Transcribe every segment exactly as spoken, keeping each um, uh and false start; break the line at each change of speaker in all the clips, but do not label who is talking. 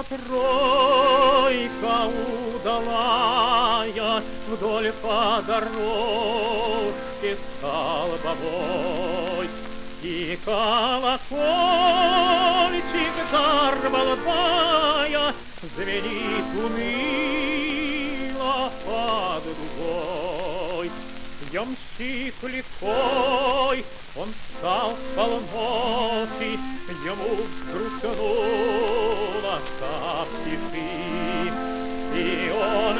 тройка удалая вдоль по дорожке столбовой. И колокольчик зарбалдая звенит уныло под дугой. Ямщик легкой, он встал с полноты, ему грустнуло совсем, и он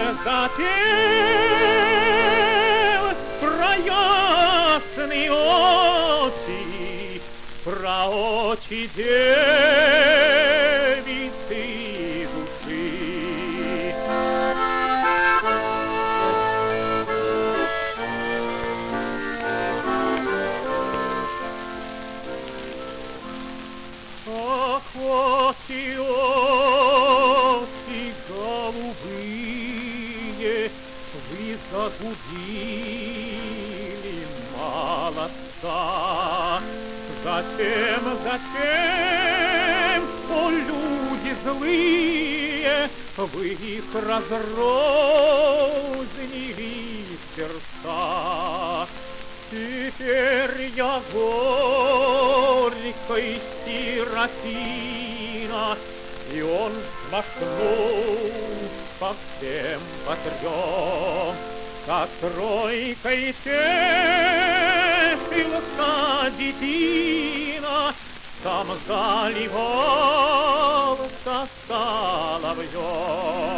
запел про ясные очи, про очи девицы души. Ах, очи, очи голубые, вы загубили молодца. Зачем, зачем, о люди злые, вы их разрознили сердца? Теперь я горькой сиротина, и он взмахнул по всем по трем, как тройкой тешился детина, сам заливался соловьем.